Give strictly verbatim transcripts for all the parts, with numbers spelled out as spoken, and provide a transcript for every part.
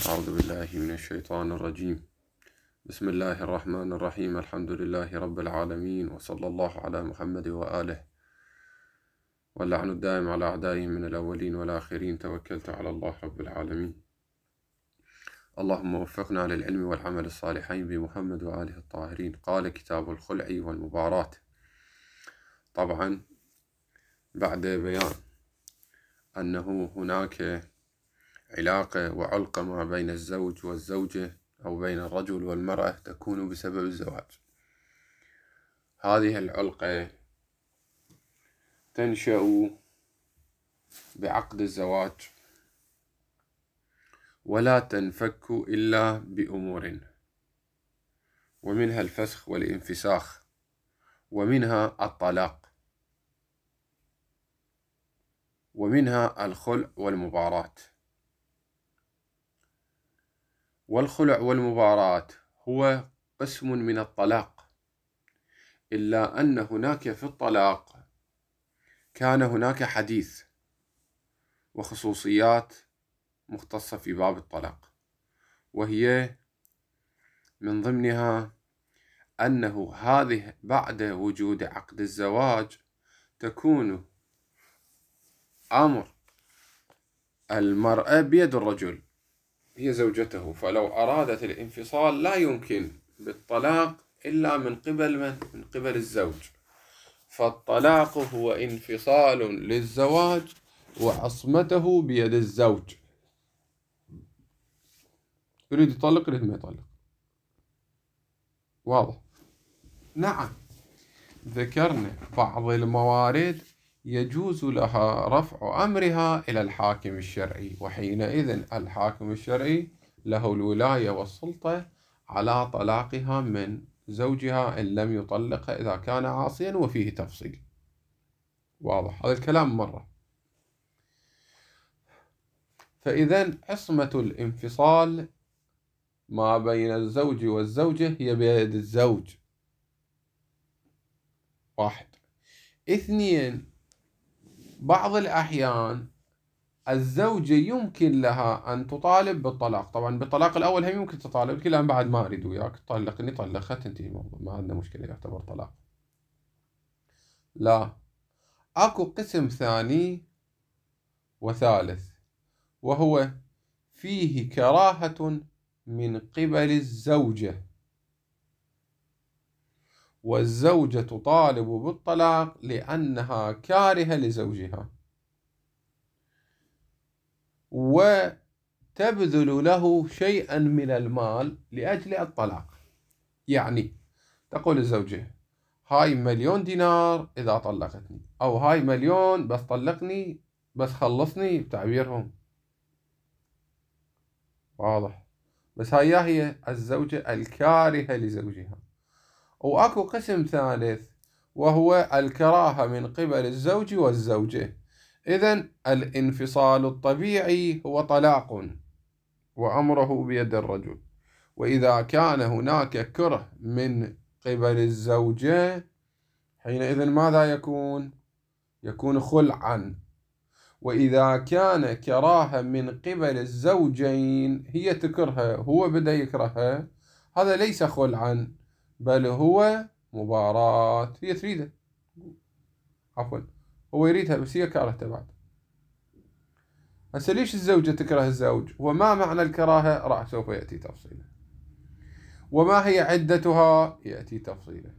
أعوذ بالله من الشيطان الرجيم. بسم الله الرحمن الرحيم. الحمد لله رب العالمين، وصلى الله على محمد وآله، واللعن الدائم على أعدائهم من الأولين والآخرين. توكلت على الله رب العالمين. اللهم وفقنا للعلم والعمل الصالحين بمحمد وآله الطاهرين. قال كتاب الخلع والمباراة. طبعا بعد بيان أنه هناك علاقة وعلقة ما بين الزوج والزوجة أو بين الرجل والمرأة تكون بسبب الزواج. هذه العلقة تنشأ بعقد الزواج ولا تنفك إلا بأمور، ومنها الفسخ والانفساخ، ومنها الطلاق، ومنها الخلع والمباراة. والخلع والمباراة هو قسم من الطلاق، إلا أن هناك في الطلاق كان هناك حديث وخصوصيات مختصة في باب الطلاق، وهي من ضمنها أنه هذه بعد وجود عقد الزواج تكون أمر المرأة بيد الرجل، هي زوجته، فلو أرادت الانفصال لا يمكن بالطلاق إلا من قبل من؟ من قبل الزوج. فالطلاق هو انفصال للزواج وعصمته بيد الزوج. يريد يطلق يريد ما يطلق. واضح؟ نعم، ذكرنا بعض الموارد يجوز لها رفع أمرها إلى الحاكم الشرعي، وحينئذ الحاكم الشرعي له الولاية والسلطة على طلاقها من زوجها إن لم يطلقها إذا كان عاصيا، وفيه تفصيل. واضح هذا الكلام مرة. فإذا عصمة الانفصال ما بين الزوج والزوجة هي بيد الزوج. واحد. اثنين، بعض الأحيان الزوجة يمكن لها أن تطالب بالطلاق. طبعا بالطلاق الأول هم يمكن تطالب، كل أن بعد ما أريد وياك طلقني، طلقها، تنتهي الموضوع، ما عندنا مشكلة، يعتبر طلاق. لا، أكو قسم ثاني وثالث، وهو فيه كراهة من قبل الزوجة، والزوجة تطالب بالطلاق لأنها كارهة لزوجها، وتبذل له شيئا من المال لأجل الطلاق. يعني تقول الزوجة هاي مليون دينار إذا طلقتني، أو هاي مليون بس طلقني، بس خلصني بتعبيرهم. واضح؟ بس هاي هي الزوجة الكارهة لزوجها. وأكو قسم ثالث، وهو الكراهة من قبل الزوج والزوجة. إذن الانفصال الطبيعي هو طلاق وأمره بيد الرجل. وإذا كان هناك كره من قبل الزوجة حينئذ ماذا يكون؟ يكون خلعا. وإذا كان كراهة من قبل الزوجين، هي تكرهها هو بدأ يكرهها، هذا ليس خلعا بل هو مباراة. هي تريده، عفوا هو يريدها بس هي كارهته بعد. هسه ليش الزوجة تكره الزوج؟ وما معنى الكراهة؟ راح سوف يأتي تفصيله. وما هي عدتها؟ يأتي تفصيله.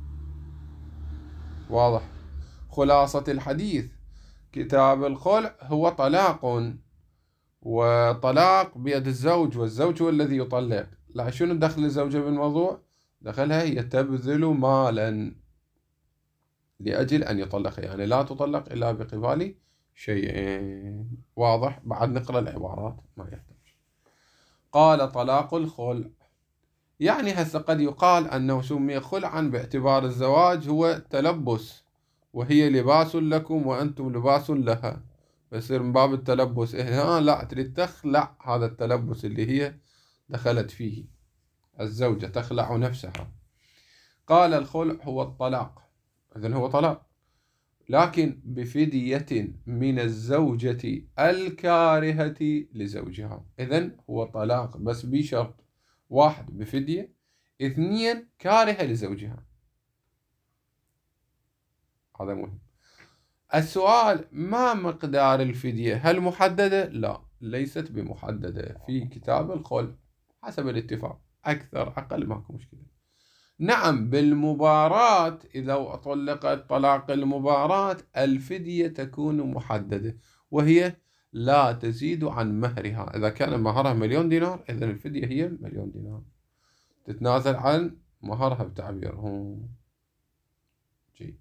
واضح؟ خلاصة الحديث: كتاب الخلع هو طلاق، وطلاق بيد الزوج، والزوج هو الذي يطلق. لا، شنو دخل الزوجة بالموضوع؟ دخلها هي تبذل مالا لأجل أن يطلق، يعني لا تطلق إلا بقبال شيئين. واضح؟ بعد نقرأ العبارات ما يحتاج. قال طلاق الخلع، يعني هسه قد يقال أنه سمي خلعا باعتبار الزواج هو تلبس، وهي لباس لكم وأنتم لباس لها، فيصير من باب التلبس. إيه لا، تريد تخلع هذا التلبس اللي هي دخلت فيه، الزوجة تخلع نفسها. قال الخلع هو الطلاق، إذن هو طلاق، لكن بفدية من الزوجة الكارهة لزوجها. إذن هو طلاق بس بشرط: واحد بفدية، اثنين كارهة لزوجها. هذا مهم. السؤال: ما مقدار الفدية؟ هل محددة؟ لا، ليست بمحددة في كتاب الخلع حسب الاتفاق، أكثر أقل ماكو مشكلة. نعم، بالمباراة إذا طلقت طلاق المباراة الفدية تكون محددة، وهي لا تزيد عن مهرها. إذا كان مهرها مليون دينار إذن الفدية هي مليون دينار، تتنازل عن مهرها بتعبيرهم. جيد.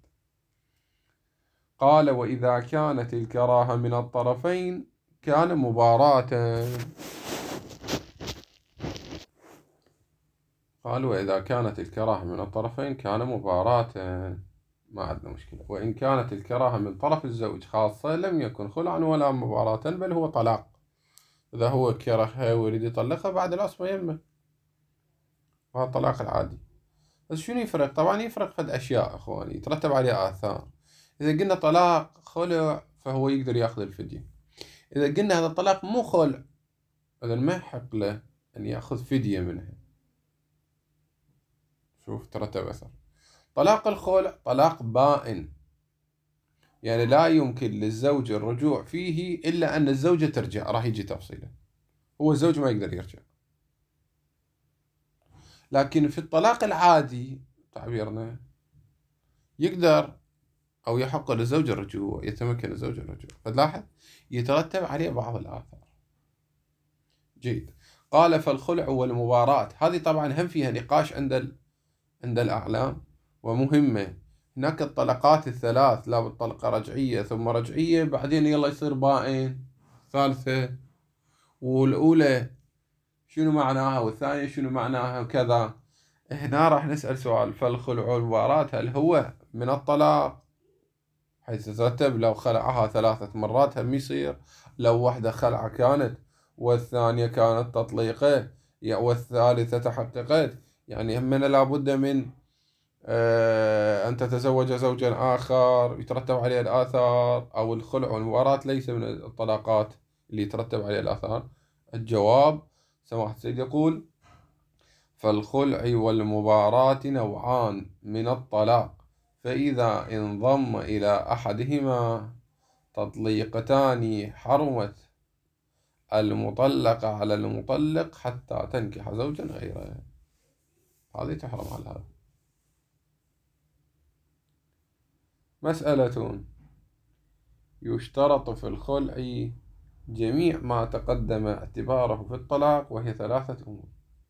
قال: وإذا كانت الكراهة من الطرفين كان مباراة. قال: وإذا كانت الكراهة من الطرفين كان مباراة، ما عندنا مشكلة. وإن كانت الكراهة من طرف الزوج خاصة لم يكن خلعا ولا مباراة، بل هو طلاق. إذا هو كرهها ويريد يطلقها بعد العصمة يمه، وهذا الطلاق العادي. بس شنو يفرق؟ طبعا يفرق فد أشياء أخواني يترتب عليها آثار. إذا قلنا طلاق خلع فهو يقدر يأخذ الفدية. إذا قلنا هذا الطلاق مو خلع إذا ما يحق له أن يأخذ فدية منها. شوف ترتب أثر. طلاق الخلع طلاق بائن، يعني لا يمكن للزوج الرجوع فيه إلا أن الزوجة ترجع، راح يجي تفصيله، هو الزوج ما يقدر يرجع. لكن في الطلاق العادي تعبيرنا يقدر أو يحق للزوج الرجوع، يتمكن الزوج الرجوع، فتلاحظ يترتب عليه بعض الآثار. جيد. قال: فالخلع والمباراة هذه طبعا هم فيها نقاش عند ال... عند الأعلام ومهمة. هناك الطلقات الثلاث، لا بالطلقة رجعية ثم رجعية بعدين يلا يصير بائن ثالثة، والأولى شنو معناها والثانية شنو معناها وكذا. هنا راح نسأل سؤال: فالخلع والمباراة هل هو من الطلاق حيث ترتب لو خلعها ثلاثة مرات هم يصير؟ لو واحدة خلعة كانت والثانية كانت تطليقة والثالثة تحققت، يعني همنا لابد من أن تتزوج زوجا آخر يترتب عليه الآثار، أو الخلع والمباراة ليس من الطلاقات اللي يترتب عليه الآثار. الجواب: سماحة السيد يقول: فالخلع والمباراة نوعان من الطلاق، فإذا انضم إلى أحدهما تطليقتان حرمت المطلقة على المطلق حتى تنكح زوجا غيره. هذه تحرم على هذا. مسألة: يشترط في الخلع جميع ما تقدم اعتباره في الطلاق، وهي ثلاثة أمور.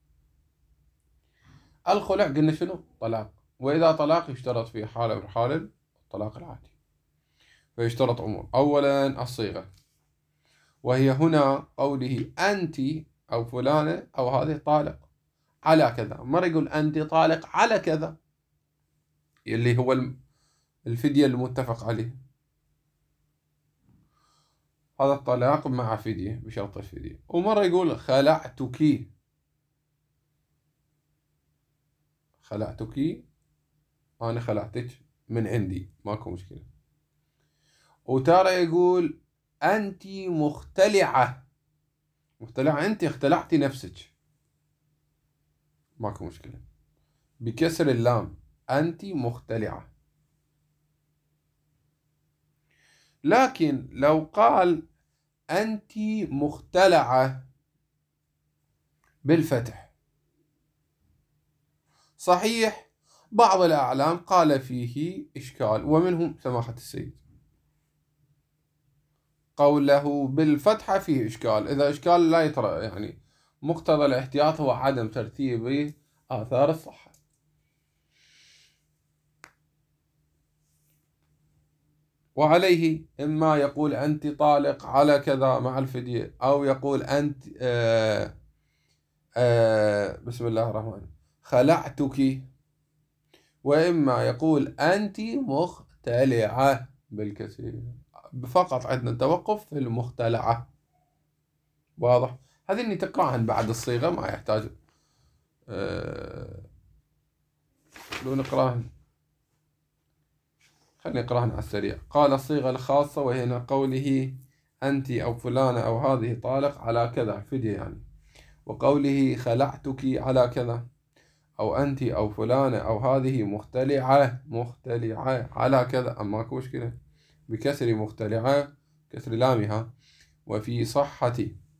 الخلع قلنا شنو؟ طلاق، وإذا طلاق يشترط في حالة من حال الطلاق العادي، فيشترط أمور. أولا الصيغة، وهي هنا قوله أنت أو فلانة أو هذه طالق على كذا، مرة يقول أنت طالق على كذا اللي هو الفدية المتفق عليه، هذا الطلاق مع فدية بشرط الفدية. ومرة يقول خلعتك، خلعتك أنا خلعتك من عندي ماكو مشكلة. وتارة يقول أنت مختلعة، مختلعة أنت اختلعتي نفسك ماكو مشكلة بكسر اللام، أنت مختلعة. لكن لو قال أنت مختلعة بالفتح صحيح بعض الأعلام قال فيه إشكال، ومنهم سماحة السيد. قوله بالفتحة فيه إشكال، إذا إشكال لا يترى، يعني مقتضى الاحتياط هو عدم ترتيب آثار الصحة. وعليه إما يقول أنت طالق على كذا مع الفدية، أو يقول أنت آآ آآ بسم الله الرحمن الرحيم خلعتك، وإما يقول أنت مختلعة بالكثير، فقط عندنا توقف في المختلعة. واضح؟ هذه اللي تقرأهن بعد الصيغة ما يحتاج أه لو نقراهن. خلينا نقراهن على السريع. قال الصيغة الخاصة وهي قوله أنت أو فلانة أو هذه طالق على كذا فدية يعني، وقوله خلعتك على كذا، أو أنت أو فلانة أو هذه مختلعة مختلعة على كذا، أما ماكو مشكلة بكسر مختلعة كسر لامها. وفي صحة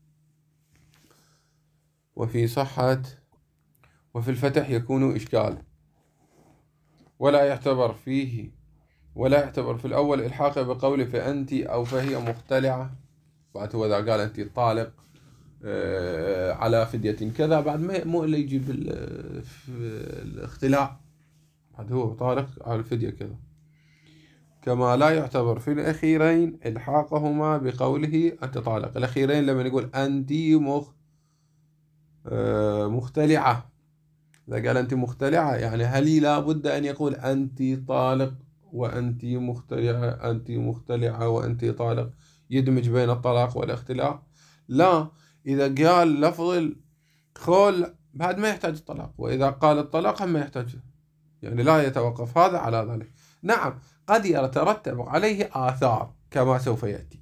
وفي صحة وفي الفتح يكون إشكال، ولا يعتبر فيه ولا يعتبر في الأول إلحاقه بقوله فأنت أو فهي مختلعة، بعد هو إذا قال أنت طالق آه على فدية كذا، بعد ما مو اللي يجيب الاختلاع، بعد هو طالق على الفدية كذا. كما لا يعتبر في الأخيرين إلحاقهما بقوله أنت طالق. الأخيرين لما نقول أنت مخ آه مختلعة، إذا قال أنت مختلعة يعني هل لا بد أن يقول أنت طالق وأنت مختلعة، أنت مختلعة وأنت طالق، يدمج بين الطلاق والاختلاع؟ لا، إذا قال لفظ الخول بعد ما يحتاج الطلاق، وإذا قال الطلاق هم ما يحتاج، يعني لا يتوقف هذا على ذلك. نعم قد يترتب عليه آثار كما سوف يأتي.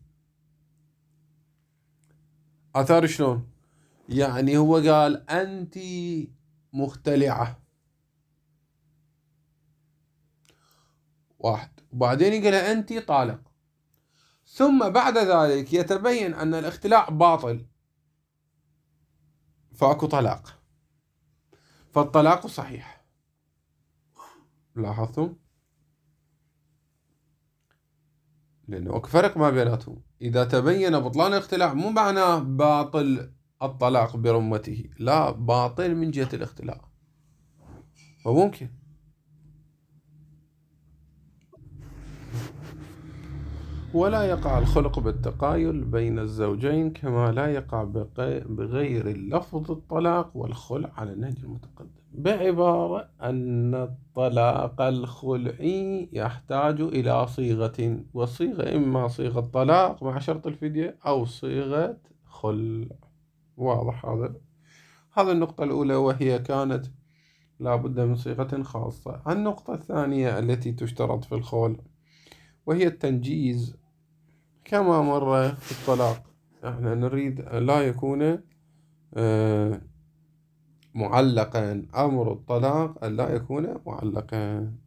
آثار شلون؟ يعني هو قال أنت مختلعة واحد، وبعدين يقول أنت طالق، ثم بعد ذلك يتبين أن الاختلاع باطل فأكو طلاق، فالطلاق صحيح. لاحظتم؟ لأنه أكو فرق ما بيناتهم. إذا تبين بطلان الاختلاع مو معناه باطل الطلاق برمته، لا، باطل من جهة الاختلاع، وممكن. ولا يقع الخلق بالتقايل بين الزوجين كما لا يقع بغير اللفظ الطلاق والخلع على النهج المتقدم، بعبارة أن الطلاق الخلعي يحتاج إلى صيغة، والصيغة إما صيغة طلاق مع شرط الفدية أو صيغة خلع. واضح هذا؟ هذا النقطة الأولى، وهي كانت لا بد من صيغة خاصة. النقطة الثانية التي تشترط في الخلع وهي التنجيز كما مر في الطلاق. احنا نريد لا يكون معلقا، أمر الطلاق أن لا يكون معلقا.